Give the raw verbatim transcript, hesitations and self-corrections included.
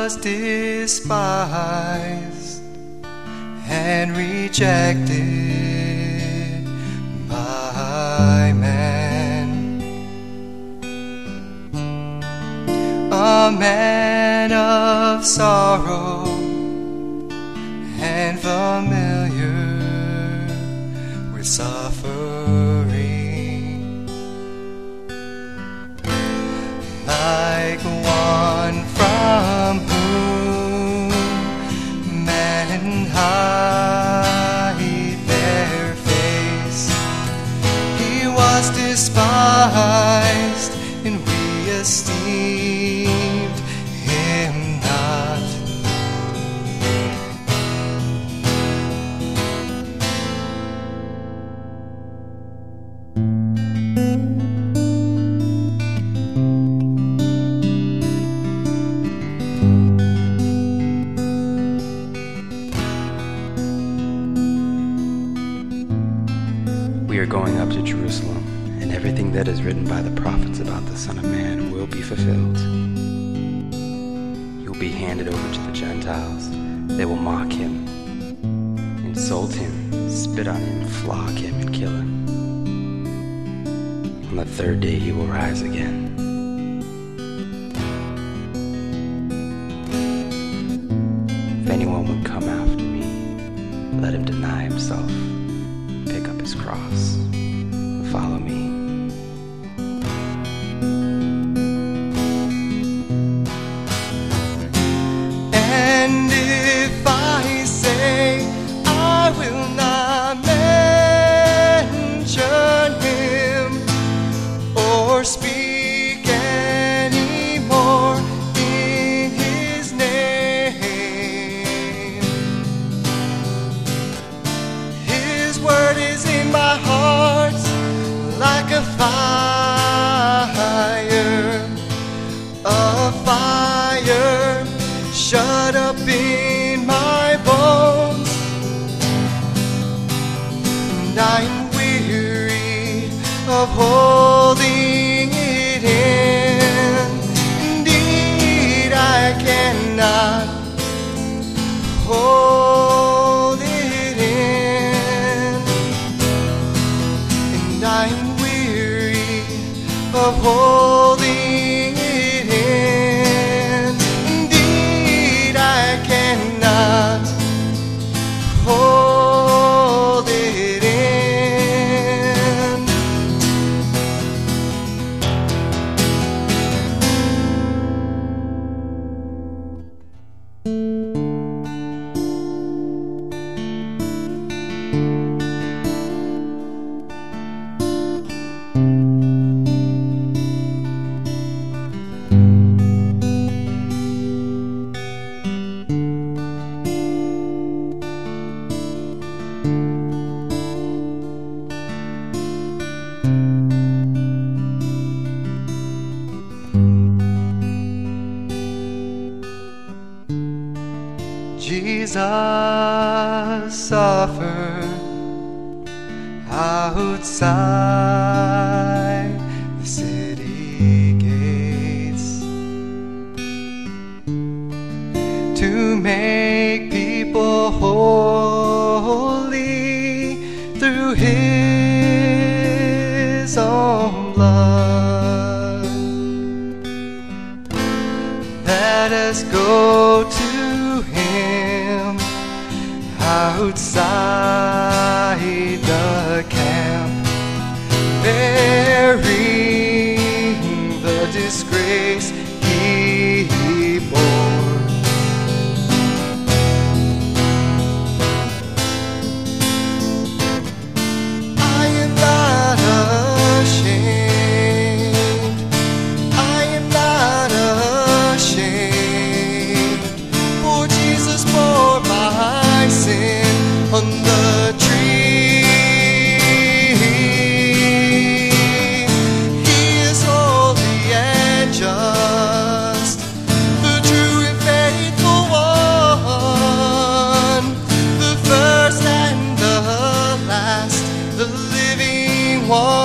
was despised and rejected by men, a man of sorrow and familiar with suffering, like one from whom men hide their face. He was despised and we esteemed him not. We are going up to Jerusalem, and everything that is written by the prophets about the Son of Man will be fulfilled. He will be handed over to the Gentiles. They will mock him, insult him, spit on him, flog him, and kill him. On the third day he will rise again. If anyone would come after me, let him deny himself, pick up his cross, and follow me. And if I say I will not mention him or speak any more in his name, his word is in my heart like a fire, a fire shut up in my bones, and I'm weary of holding it in. Indeed, I cannot hold it in, and I'm weary of holding it in. Indeed, I cannot hold it in. Jesus suffered outside the city gates to make people holy through his own blood. Let us go to him outside the camp, bearing the disgrace he bore. I am not ashamed, I am not ashamed, for Jesus bore my sin on the tree. He is holy and just, the true and faithful one, the first and the last, the living one.